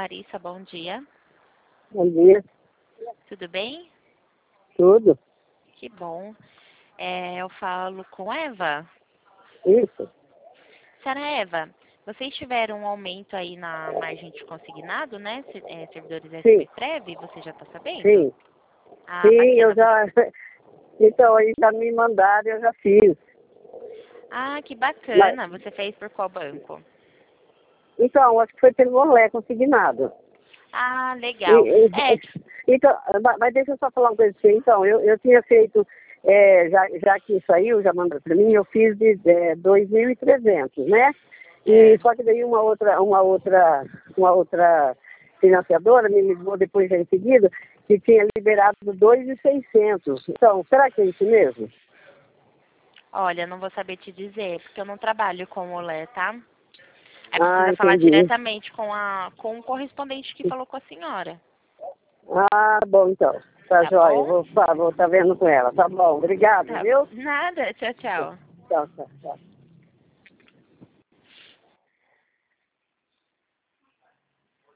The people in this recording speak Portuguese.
Larissa, bom dia. Bom dia, Tudo bem? tudo. Que bom. Eu falo com Eva. Isso? Senhora Eva, vocês tiveram um aumento aí na margem de consignado, né? Servidores Sim, SPPrev, você já está sabendo? sim. Ah, Sim, eu bacana. já. Então, aí já me mandaram, eu já fiz. Ah, que Mas, bacana. Você fez por qual banco? então, acho que foi pelo Olé consignado. Ah, E, legal. então, mas deixa eu só falar uma coisa assim. Então, eu tinha feito, já que saiu, já mandou para mim, eu fiz de 2.300, né? E É. só que daí uma outra financiadora me ligou depois já em seguida que tinha liberado 2.600. Então, será que é isso mesmo? Olha, não vou saber te dizer, porque eu não trabalho com o Olé, tá? Aí Ah, precisa falar entendi. diretamente com o correspondente que falou com a senhora. Ah, bom, então. Tá Tá jóia. bom? Vou estar vendo com ela. Tá bom. Obrigado, Tá. viu? Nada. Tchau, tchau. Tchau, tchau, tchau.